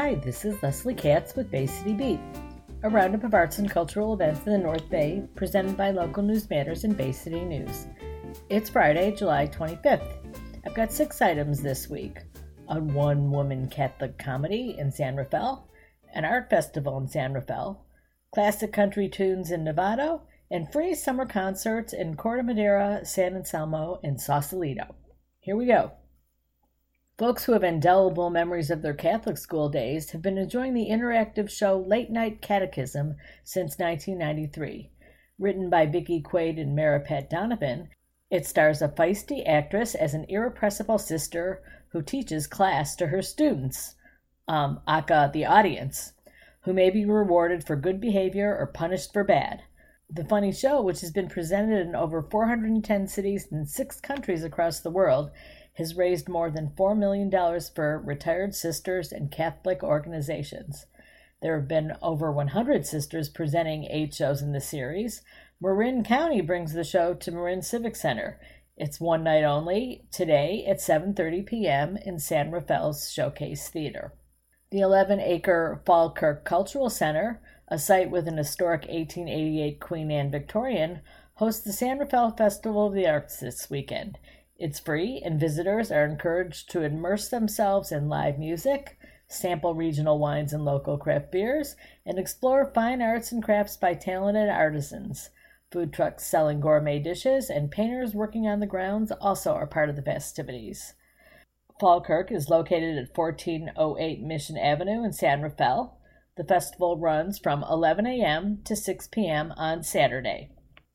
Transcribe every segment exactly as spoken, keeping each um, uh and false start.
Hi, this is Leslie Katz with Bay City Beat, a roundup of arts and cultural events in the North Bay presented by Local News Matters and Bay City News. It's Friday, July twenty-fifth. I've got six items this week. A one-woman Catholic comedy in San Rafael, an art festival in San Rafael, classic country tunes in Novato, and free summer concerts in Corte Madera, San Anselmo, and Sausalito. Here we go. Folks who have indelible memories of their Catholic school days have been enjoying the interactive show Late Night Catechism since nineteen ninety-three. Written by Vicki Quaid and Maripat Donovan, it stars a feisty actress as an irrepressible sister who teaches class to her students, um, aka the audience, who may be rewarded for good behavior or punished for bad. The funny show, which has been presented in over four hundred ten cities in six countries across the world, has raised more than four million dollars for retired sisters and Catholic organizations. There have been over one hundred sisters presenting eight shows in the series. Marin County brings the show to Marin Civic Center. It's one night only, today at seven thirty p.m. in San Rafael's Showcase Theater. The eleven-acre Falkirk Cultural Center, a site with an historic eighteen eighty-eight Queen Anne Victorian, hosts the San Rafael Festival of the Arts this weekend. It's free, and visitors are encouraged to immerse themselves in live music, sample regional wines and local craft beers, and explore fine arts and crafts by talented artisans. Food trucks selling gourmet dishes and painters working on the grounds also are part of the festivities. Falkirk is located at fourteen oh eight Mission Avenue in San Rafael. The festival runs from eleven a.m. to six p.m. on Saturday.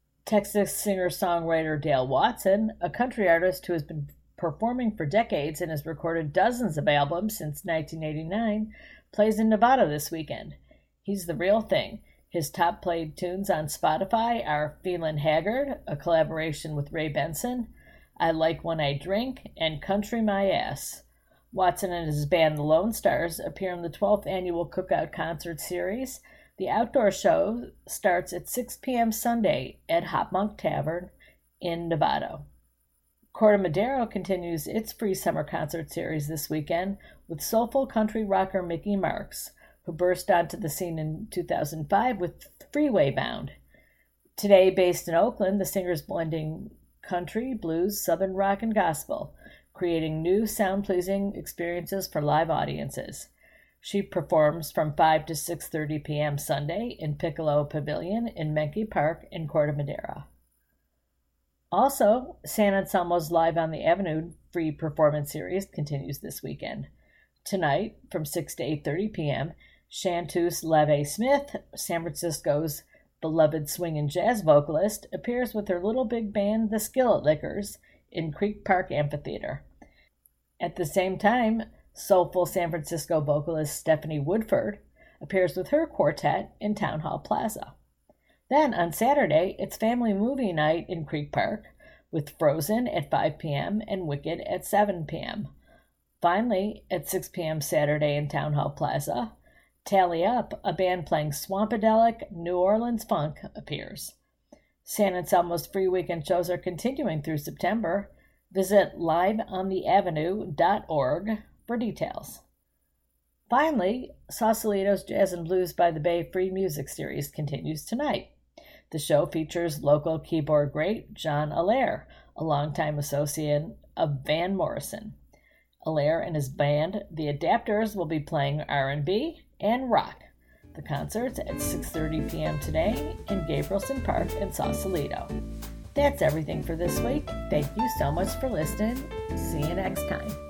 Texas singer-songwriter Dale Watson, a country artist who has been performing for decades and has recorded dozens of albums since nineteen eighty-nine, plays in Nevada this weekend. He's the real thing. His top-played tunes on Spotify are Feelin' Haggard, a collaboration with Ray Benson, I Like When I Drink, and Country My Ass. Watson and his band The Lone Stars appear in the twelfth annual Cookout Concert Series. The outdoor show starts at six p.m. Sunday at Hop Monk Tavern in Novato. Corte Madera continues its free summer concert series this weekend with soulful country rocker Mickey Marks, who burst onto the scene in two thousand five with Freeway Bound. Today, based in Oakland, the singer's blending country, blues, southern rock, and gospel, creating new sound-pleasing experiences for live audiences. She performs from five to six thirty p.m. Sunday in Piccolo Pavilion in Menke Park in Corte Madera. Also, San Anselmo's Live on the Avenue free performance series continues this weekend. Tonight, from six to eight thirty p.m., Chanteuse Lave Smith, San Francisco's beloved swing and jazz vocalist, appears with her little big band, the Skillet Lickers, in Creek Park Amphitheater. At the same time, soulful San Francisco vocalist Stephanie Woodford appears with her quartet in Town Hall Plaza. Then, on Saturday, it's family movie night in Creek Park, with Frozen at five p.m. and Wicked at seven p.m. Finally, at six p.m. Saturday in Town Hall Plaza, Tally Up, a band playing Swampadelic New Orleans funk, appears. San Anselmo's free weekend shows are continuing through September. Visit live on the avenue dot org for details. Finally, Sausalito's Jazz and Blues by the Bay free music series continues tonight. The show features local keyboard great John Allaire, a longtime associate of Van Morrison. Allaire and his band, The Adapters, will be playing R and B and rock. The concert's at six thirty p.m. today in Gabrielson Park in Sausalito. That's everything for this week. Thank you so much for listening. See you next time.